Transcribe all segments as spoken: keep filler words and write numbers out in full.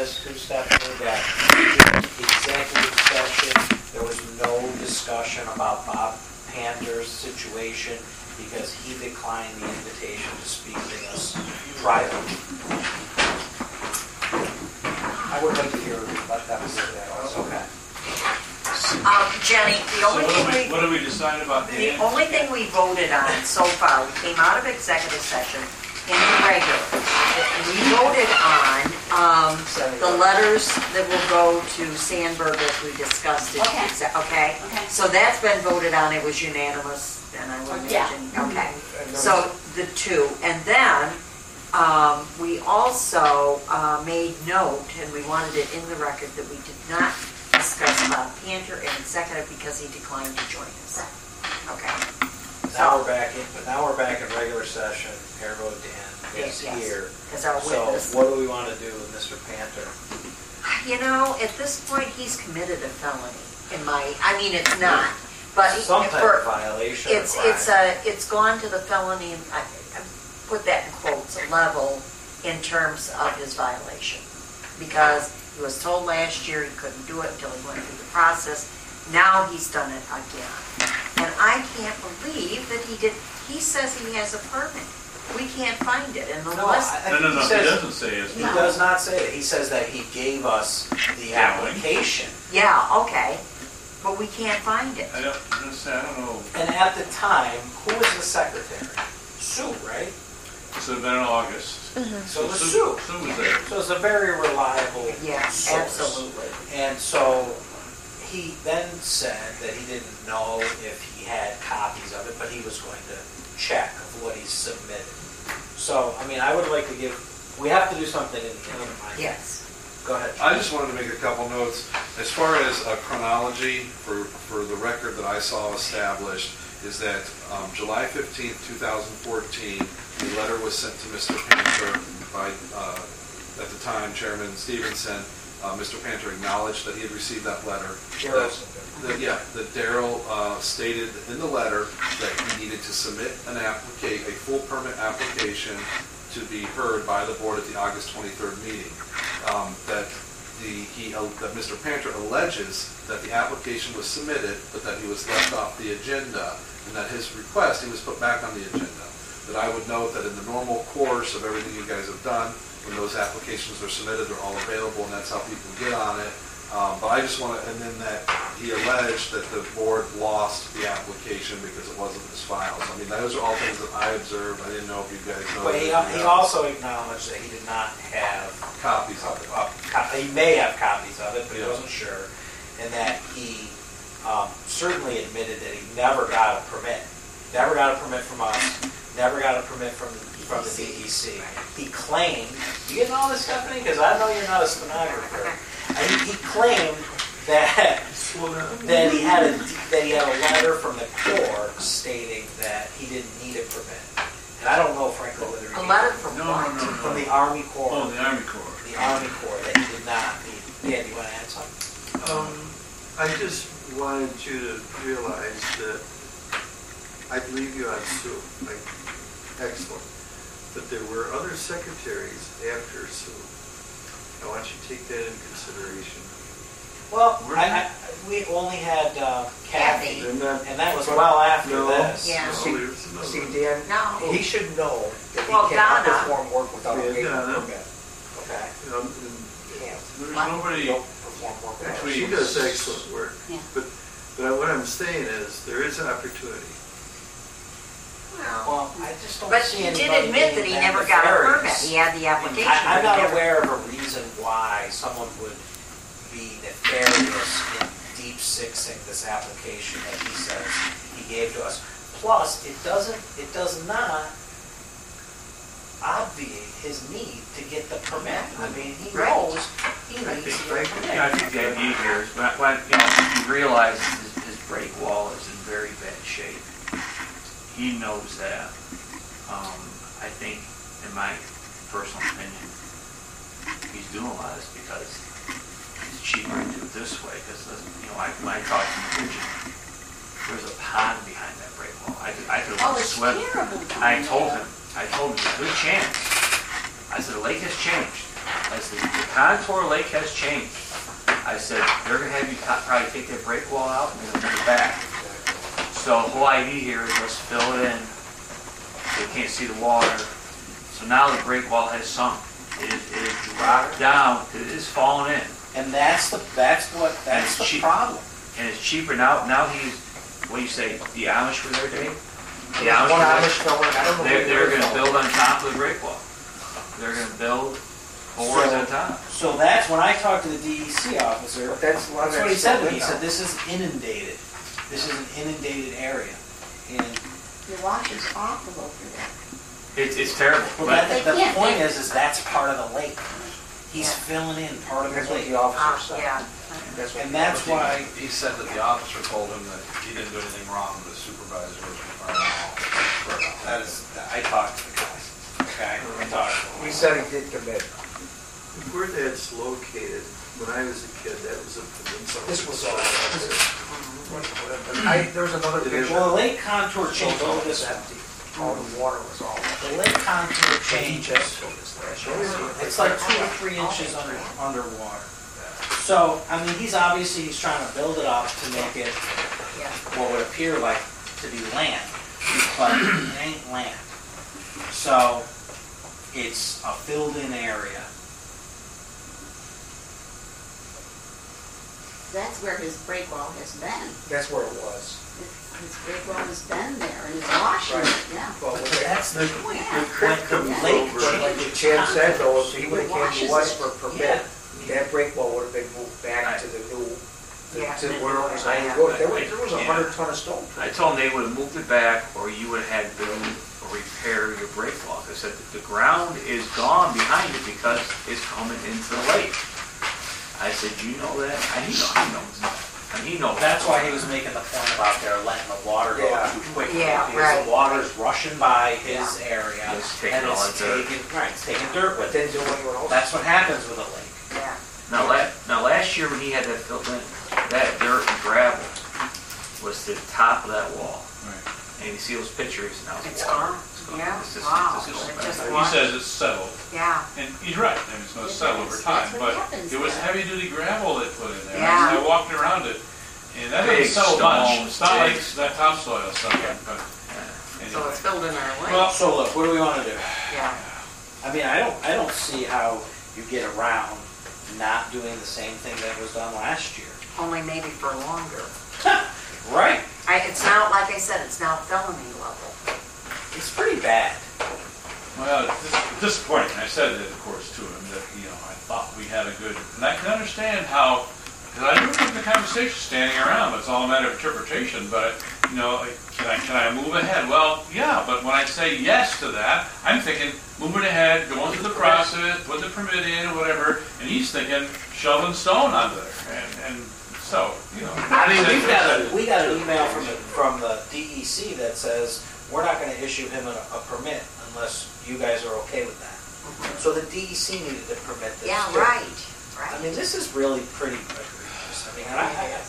this too, Stephanie, that in executive session, there was no discussion about Bob Panter's situation because he declined the invitation to speak with us privately. I would like to hear what that was that also. Okay. Um, Jenny, the only so thing what, we, we, what did we decide about the Dan? only thing we voted on so far, we came out of executive session into regular. We voted on um, the letters that will go to Sandberg as we discussed it. Okay. Okay. Okay. So that's been voted on. It was unanimous, and I would Yeah. imagine. Okay. So the two, and then um, we also uh, made note, and we wanted it in the record that we did not discuss Bob Panter in executive because he declined to join us. Okay. Now we're back in, but now we're back in regular session. Ergo Dan is Yes, yes. here. As our witness. So what do we want to do with Mister Panter? You know, at this point, he's committed a felony. In my, I mean, it's not, but he- Some type for- of violation. it's or it's crime. a it's gone to the felony. I, I put that in quotes level in terms of his violation because he was told last year he couldn't do it until he went through the process. Now he's done it again, and I can't believe that he did. He says he has a permit. We can't find it, and No, unless I- I No, no, think no, he he says- doesn't say it. He does not say that. He says that he gave us the Yeah, well, application. yeah, okay, but we can't find it. I don't, I'm gonna say, I don't know. And at the time, who was the secretary? Sue, right? This would have been in August. So it was Sue, Sue. Sue was there. So it's a very reliable Yeah, source. absolutely. And so he then said that he didn't know if he had copies of it, but he was going to check of what he submitted. So, I mean, I would like to give, we have to do something in the interim. I think. Yes. Go ahead. I just wanted to make a couple notes. As far as a chronology for, for the record that I saw established is that um, July fifteenth, two thousand fourteen, the letter was sent to Mister Panter by, uh, at the time, Chairman Stevenson. Uh, Mister Panter acknowledged that he had received that letter. That, that, yeah, that Daryl uh, stated in the letter that he needed to submit an applica- a full permit application to be heard by the board at the August twenty-third meeting. Um, that the he uh, that Mister Panter alleges that the application was submitted, but that he was left off the agenda, and that his request he was put back on the agenda. That I would note that in the normal course of everything you guys have done, when those applications are submitted, they're all available, and that's how people get on it. Um, but I just want to, and then that he alleged that the board lost the application because it wasn't his files. I mean, those are all things that I observed. I didn't know if you guys know. But he, anything he else. also acknowledged that he did not have Copies of it. Uh, co- he may have copies of it, but he Yeah. wasn't sure, and that he um, certainly admitted that he never got a permit, never got a permit from us, never got a permit from from the D E C. He claimed, you getting all this, Stephanie? Because I know you're not a stenographer. And he, he claimed that that he had a that he had a letter from the Corps stating that he didn't need a permit. And I don't know, frankly, whether he A needed letter it. from No, what? no, no, no. From the Army Corps. Oh, the Army Corps. The Army Corps that he did not need. Yeah, do you want to add something? Um, I just wanted you to realize that I believe you on Sue, like, excellent. But there were other secretaries after Sue. I want you to take that into consideration. Well, I, I, we only had uh, Kathy, They're not- and that was well after No. this. Yeah. No, there's another See, one. Dan, No. he should know that Well, he cannot Donna- perform work without a Yeah, paper Donna. permit. Okay. You know, and He can't. There's What? nobody. He don't perform work without a Actually, she does excellent work. Yeah. But, but what I'm saying is, there is opportunity. Well, Well, I just don't but see he did anybody admit that being he never got a nefarious. permit. He had the application. I, I'm but he not never- aware of a reason why someone would be nefarious in deep sixing this application that he says he gave to us. Plus, it doesn't, it does not obviate his need to get the permit. I mean, he Right. knows he I needs think to Frank- get a permit. Yeah, I think the idea here is when, when you know, he realizes his, his break wall is in very bad shape. He knows that. Um, I think, in my personal opinion, he's doing a lot of this because it's cheaper to do it this way. Because you know, I, when I talked to the Virgin, there's a pond behind that break wall. I could, I could Oh, it's swim. terrible. I told him, I told him, there's a good chance. I said, the lake has changed. I said, the contour lake has changed. I said, they're gonna have you co- probably take that break wall out and they're gonna move it back. So the whole idea here is let's fill it in, so you can't see the water. So now the break wall has sunk. It is, it is dropped down, it is falling in. And that's the, that's what, that's And the she- problem. And it's cheaper now, now he's, what do you say, the Amish were there, Dave? The There's Amish one were there. Amish going, I don't know. They're, who they're it is, gonna though. build on top of the break wall. They're gonna build boards So- on top. So that's, when I talked to the D E C officer, But that's, a lot of that's what he that's said to still me. He in said, now. this is inundated. This is an inundated area. And, Your wash is awful over there. It's, it's terrible. well, But that, the They can't point make- is, is that's part of the lake. He's Yeah. filling in part of the That's what lake. the Uh, officer said. yeah. That's what And the that's officer- why, He said that the officer told him that he didn't do anything wrong, the supervisor was requiring. that is, I talked to the guys, okay? I talked to them. He said he did commit. Where that's located, when I was a kid, that was a peninsula. This was all, this is, I, there was another picture. Well, the lake contour changed All over was this, empty. All the water was all. the lake contour changes. It's It's like two or three inches under, underwater. So, I mean, he's obviously, he's trying to build it up to make it Yeah. what would appear like to be land, but it ain't land. So, it's a filled-in area. That's where his break wall has been. That's where it was. His break wall has been there and it's washing, Right. yeah. But But with that, that's the, The Yeah. creek comes When the lake over. but like changes Chad said though, if contours. he would've came Washes to us it. for permit, that break wall would've been moved back to the new, Yeah. to where it was I on the have- road. There was, there was a Yeah. hundred ton of stone. I told him they would have moved it back, or you would have had to build or repair your break wall. I said, the ground is gone behind it because it's coming into the lake. I said, you know that? And he knows, he knows that. And he knows. That's why he was making the point about they're letting the water go Yeah. too quickly. Yeah, Because right. the water's rushing by his area, It's taking and all it's the dirt. taking, right, it's taking dirt But with it. then do anyone else. That's what happens with a lake. Yeah. Now, la, now last year when he had that filled in, that dirt and gravel was the top of that wall. Right. And you see those pictures now. It's water. gone. It's gone. Yeah. It's just- Wow. it's just It going just back. He washed. says it's settled, Yeah. and he's right, I mean, it's gonna It settle is. over time, That's what but happens it was there. heavy-duty gravel they put in there. Yeah. I walked around it, and that Big doesn't settle much, stones, it's not like big- that topsoil stuff, but So anyway. it's filled in our lake. Well, so look, what do we want to do? Yeah. I mean, I don't, I don't see how you get around not doing the same thing that was done last year. Only maybe for longer. Right. I, it's now, like I said, it's now felony level. It's pretty bad. Well, it's dis- disappointing. I said it, of course, to him, that, you know, I thought we had a good, and I can understand how, because I remember the conversation standing around, but it's all a matter of interpretation, but, you know, can I, can I move ahead? Well, yeah, but when I say yes to that, I'm thinking, moving ahead, going through the process, put the permit in, or whatever, and he's thinking, shoveling stone under there, and, and so, you know. I mean, we've got a, we got an email from the, from the D E C that says, we're not gonna issue him a, a permit unless you guys are okay with that. So the D E C needed to permit this. Yeah, too. right, I right. mean, this is really pretty egregious. I mean, I, I, It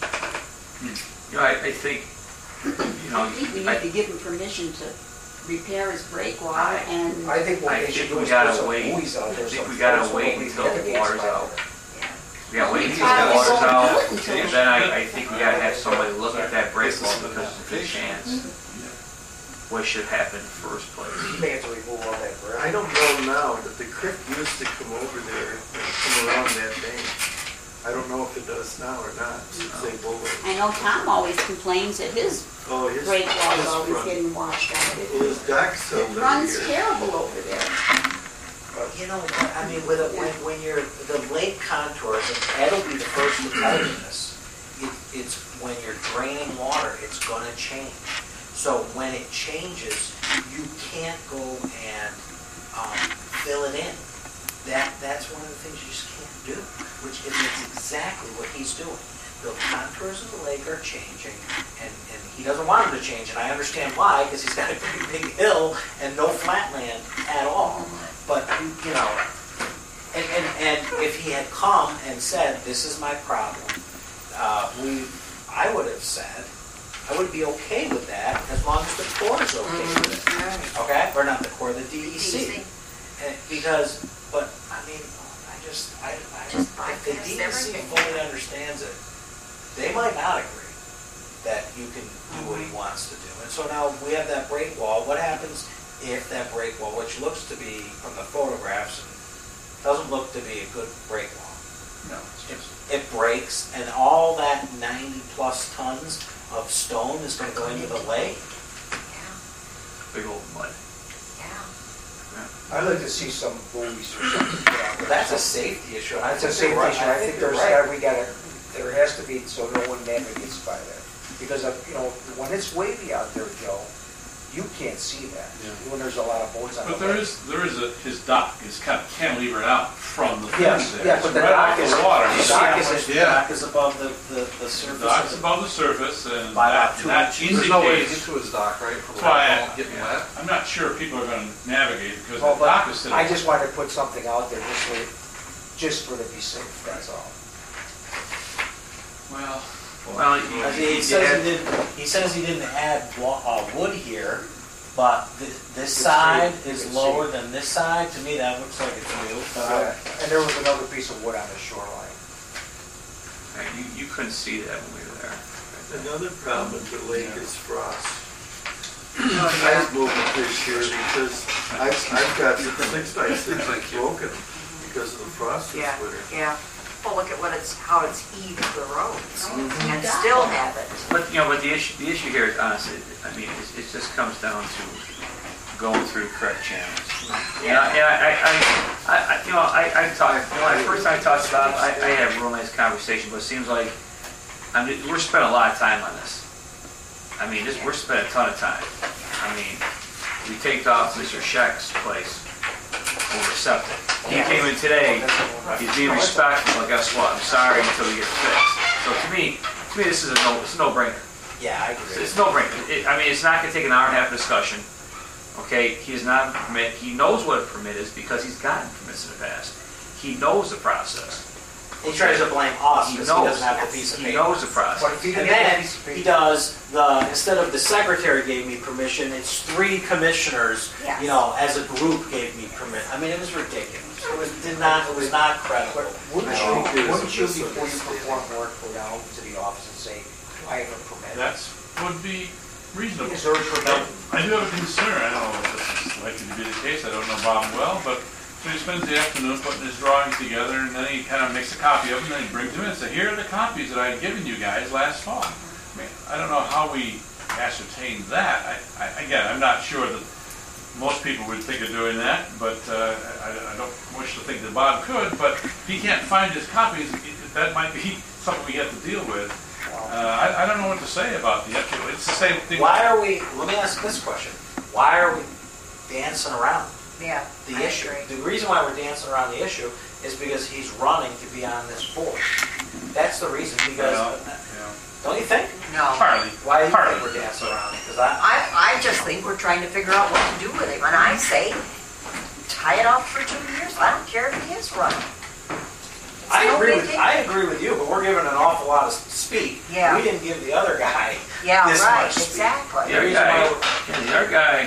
is. You know, I, I think, you know, I think we I, need to give him permission to repair his break wall I- and. I think what I they should think do we is gotta put some wait. buoys out I there. think some we gotta floats so wait nobody until the navigates water's by out. there. we gotta wait We until probably the water's won't out, do it until- and then I, I think we gotta have somebody look at that break wall because there's a good chance what should happen in the first place. He may have to remove all that gravel. I don't know now, but the creek used to come over there and come around that bank. I don't know if it does now or not, since they move it. I know Tom always complains that his Oh, his, break wall is his always front, getting washed out. well, his dock's still It there runs here. terrible over there. you know, I mean, with a, when, when you're, the lake contours, and Ed'll be the first to tell you this, it, it's, when you're draining water, it's gonna change. So when it changes, you can't go and, um, fill it in. That, that's one of the things you just can't do, which is it's exactly what he's doing. The contours of the lake are changing, and, and he doesn't want them to change, and I understand why, because he's got a pretty big hill and no flatland at all. But, you know, and, and, and if he had come and said, this is my problem, uh, we, I would have said, I would be okay with that as long as the Corps is okay with it. Right. Okay? Or not the Corps, the D E C. D E C. And because, but, I mean, just, I, I, Just if the bypass D E C everything. fully understands it, they might not agree that you can do what he wants to do. And so now we have that break wall. What happens if that break wall, which looks to be, from the photographs, and doesn't look to be a good break wall, No, it's just, it breaks, and all that ninety-plus tons of stone is going to go into the lake? Yeah, Big old mud. yeah. I'd like to see some buoys or something. put out there. That's a safety issue. and I That's a think safety you're right. issue. I think you're there's, right. got- we gotta, there has to be, so no one navigates by there. Because of, you know, when it's wavy out there, Joe, you can't see that. Yeah. When there's a lot of boats on the but there lake. is, there is a, his dock is kind of cantilevered out from the Yes, fence there. yeah, It's but the right dock off is- the water. You see dock how is- much the yeah. dock is above the, the, the The surface? dock's of the- above the surface, and By that, about two that inches. There's no way to indicates, get to his dock, right, from that's why I, rainfall getting yeah, wet? I'm not sure people are gonna navigate, because Well, the but dock is sitting. I just wanted to put something out there just for, just for to be safe, that's all. Well, Well, I mean, He says he didn't, he says he didn't add wa- uh, wood here, but thi- this see, side you is can lower see. than this side. To me, that looks like it's new. but I- Yeah, And there was another piece of wood on the shoreline. you, you couldn't see that when we were there. Another problem with the lake is frost. Oh, I've moved it this year because I've, I've got the six by six broken because of the frost this Yeah, winter. yeah. Well, look at what it's, how it's eaten the roads Oh, and God. still have it. But, you know, but the issue, the issue here is honestly, I mean, it, it just comes down to going through correct channels. You know, and I, I, I, I, you know, I, I talked, you know, when I first time I talked about it, I, I had a real nice conversation, but it seems like, I mean, we're spending a lot of time on this. I mean, just, we're spending a ton of time. I mean, we taped off Mister Scheck's place over septic. He came in today, he's being respectful, well, guess what, I'm sorry until we get it fixed. So to me, to me, this is a no, it's a no-brainer. Yeah, I It's agree. it's no-brainer. It- I mean, it's not gonna take an hour and a half discussion, okay? He is not a permit, he knows what a permit is because he's gotten permits in the past. He knows the process. He tries to blame us He because he knows, doesn't have the piece of he paper. knows the process. But if he And didn't have then a piece of he paper, does the, instead of the secretary gave me permission, it's three commissioners, Yes. you know, as a group gave me permit. I mean, it was ridiculous. It was, did not, it was not credible. but wouldn't I you, think there's wouldn't you, a before you misunderstanding. perform work, go down to the office and say, I have a permit? that's, would be reasonable. Is there a Now, permit? I do have a concern, I don't know if this is likely to be the case, I don't know Bob well, but so he spends the afternoon putting his drawings together, and then he kind of makes a copy of them, and then he brings them in and says, here are the copies that I had given you guys last fall. I mean, I don't know how we ascertain that. I, I, again, I'm not sure that most people would think of doing that, but uh, I, I don't wish to think that Bob could, but if he can't find his copies, that might be something we have to deal with. Uh, I, I don't know what to say about the, it's the same thing. Why are we, let me ask this question. Why are we dancing around Yeah. the I issue? agree. The reason why we're dancing around the issue is because he's running to be on this board. That's the reason, because, Well, yeah. don't you think? No. Partly, Why do you partly. think we're dancing around it? Because I, I, I just think we're trying to figure out what to do with him, and I say, tie it off for two years, I don't care if he is running. It's I no agree big with, deal. I agree with you, but we're giving an awful lot of speed. Yeah. We didn't give the other guy Yeah, this right, much speed. exactly. The other reason guy, why yeah, the other guy,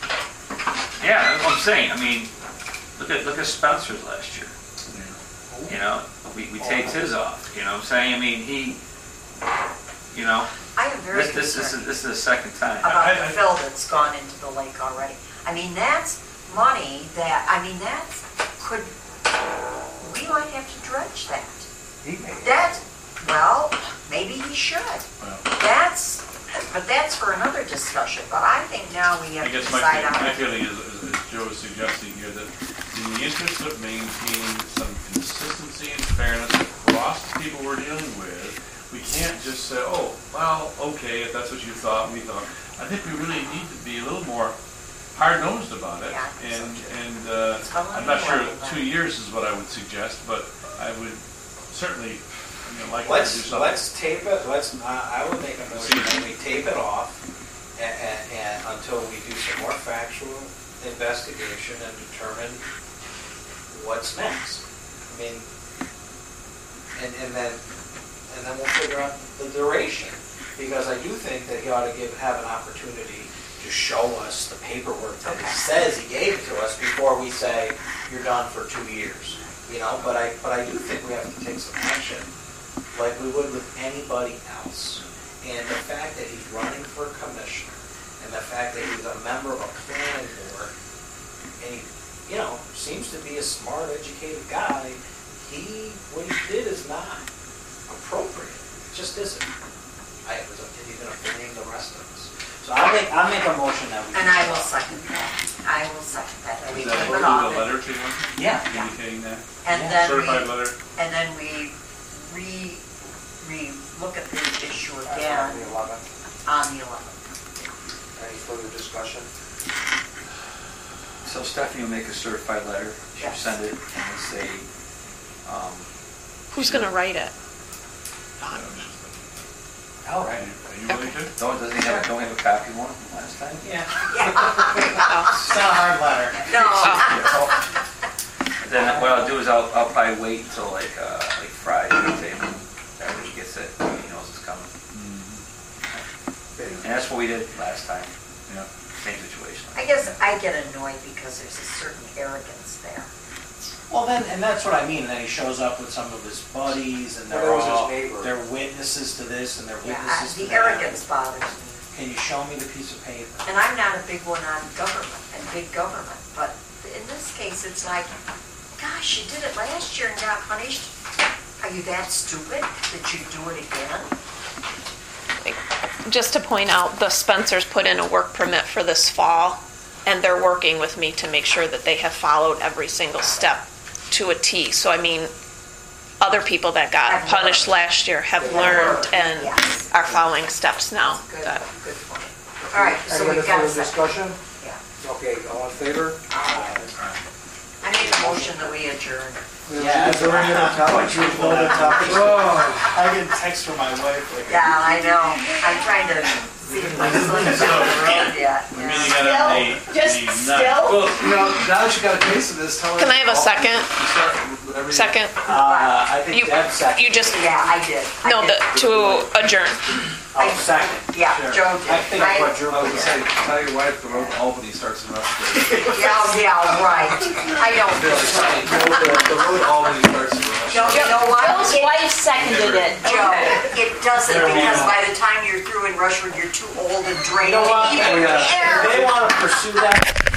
yeah, that's what I'm saying. I mean, look at, look at Spencer's last year. You know, we, we taped his off, you know what I'm saying? I mean, he, you know, I am very this, this, this is, concerned this is the second time. about I- the I- fill that's gone into the lake already. I mean, that's money that, I mean, that's, could, we might have to dredge that. He made it. That, well, maybe he should. Well, That's, but that's for another discussion, but I think now we I have to guess my, decide feel- on my it. feeling is, is, as Joe is suggesting here, that in the interest of maintaining some consistency and fairness across the people we're dealing with, we can't just say, oh, well, okay, if that's what you thought, we thought. I think we really need to be a little more hard-nosed about it. Yeah, I think so, And, too. and uh, It's gonna I'm be not sure more than two that. years is what I would suggest, but I would certainly, you know, like to do Let's, something. let's tape it, let's, I I would make a motion that we tape it off and, and, and until we do some more factual investigation and determine what's next. I mean, and, and then, and then we'll figure out the duration. Because I do think that he ought to give, have an opportunity to show us the paperwork that he Okay. says he gave to us before we say, you're done for two years. you know, but I, but I do think we have to take some action, like we would with anybody else. And the fact that he's running for commissioner, and the fact that he's a member of a planning board, and he, you know, seems to be a smart, educated guy, he, what he did is not appropriate. It just isn't. I was, he's gonna blame the rest of us. So I'll make, I'll make a motion that we. And I will second that. I will second that. And we Is that keep what it the on. letter to him, Yeah. indicating that? And Yeah. then Certified we, letter? and then we re, re, look at the issue On again the eleventh. on the eleventh. Any further discussion? So Stephanie will make a certified letter, she'll Yes. send it and say, um, Who's going to write it? All Are right. you are you willing to? don't, doesn't he have, don't we have a copy of one from last time? Yeah. Oh. It's not a hard letter. No. Then what I'll do is I'll, I'll probably wait until like, uh, like Friday, say, after he gets it, he knows it's coming. Okay. And that's what we did last time, Yeah. same situation. I guess I get annoyed because there's a certain arrogance there. Well, then, and that's what I mean, then he shows up with some of his buddies, and they're Well, that was his all, neighbor. they're witnesses to this, and they're Yeah, I- witnesses to the that. arrogance bothers me. Can you show me the piece of paper? And I'm not a big one on government and big government, but in this case, it's like, gosh, you did it last year and got punished. Are you that stupid that you do it again? Just to point out, the Spencers put in a work permit for this fall, and they're working with me to make sure that they have followed every single step to a T. So I mean, other people that got Have punished learned. last year have Have learned learned, and yes. are following steps now. Good, that- good point. All right, so Any other we've got a further second. discussion? Yeah. Okay, all in favor? I make a motion that we adjourn. Yeah, Is there any other topics? There's no other topics? I get a text from my wife like. Yeah, I know. I'm trying to see if my son's down the road yet. I mean, Yeah. you gotta have the, Just the nut. still? Well, you know, now that you got a taste of this, tell her. Can I have a second? You start whatever you- Second? Uh, I think You, Deb seconded. you just, Yeah, I did. I no, did. the, to adjourn. Oh, second. Yeah, Sure. Joe did. I think Right? what Drew I was was gonna say, tell your wife the road to Albany starts in Rushville. Yeah, yeah, right. I don't No, think so. the, the road to Albany starts in Joe, Rushville. you know what? Bill's It- wife seconded it. Joe, it doesn't, There we because go. by the time you're through in Rushford, you're too old and drained You know to what? even Oh, yeah. If care. they want to pursue that,